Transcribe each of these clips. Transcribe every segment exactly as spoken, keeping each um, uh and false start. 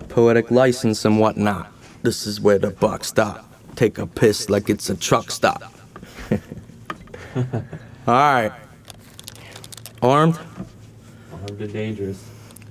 poetic license and whatnot. This is where the buck stop. Take a piss like it's a truck stop. Alright. Armed? Armed and dangerous.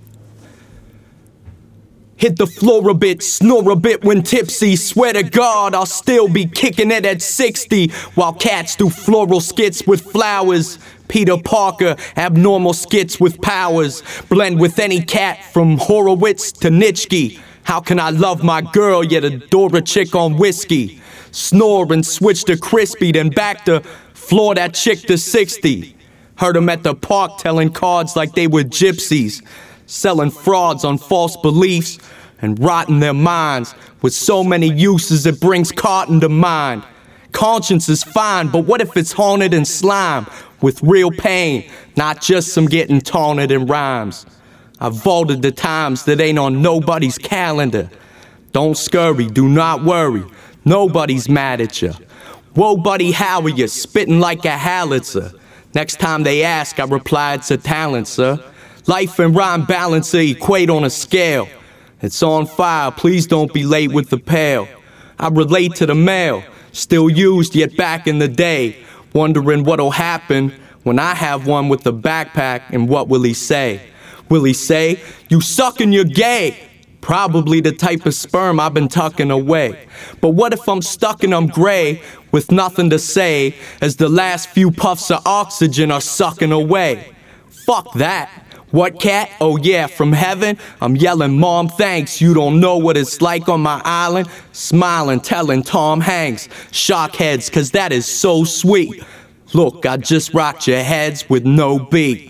Hit the floor a bit, snore a bit when tipsy. Swear to God, I'll still be kicking it at sixty. While cats do floral skits with flowers. Peter Parker, abnormal skits with powers. Blend with any cat from Horowitz to Nitschke. How can I love my girl yet adore a chick on whiskey? Snore and switch to crispy, then back to floor that chick to sixty. Heard him at the park telling cards like they were gypsies. Selling frauds on false beliefs and rotting their minds. With so many uses it brings cotton to mind. Conscience is fine, but what if it's haunted in slime? With real pain, not just some getting taunted in rhymes. I vaulted the times that ain't on nobody's calendar. Don't scurry, do not worry, nobody's mad at ya. Whoa buddy, how are ya? Spitting like a howitzer. Next time they ask, I reply it's a talent, sir. Life and rhyme balancer equate on a scale. It's on fire, please don't be late with the pail. I relate to the mail, still used yet back in the day. Wondering what'll happen when I have one with a backpack, and what will he say? Will he say, you suck and you're gay? Probably the type of sperm I've been tucking away. But what if I'm stuck and I'm gray, with nothing to say, as the last few puffs of oxygen are sucking away? Fuck that. What cat? Oh yeah, from heaven, I'm yelling, Mom, thanks. You don't know what it's like on my island. Smiling, telling Tom Hanks, shock heads, cause that is so sweet. Look, I just rocked your heads with no beat.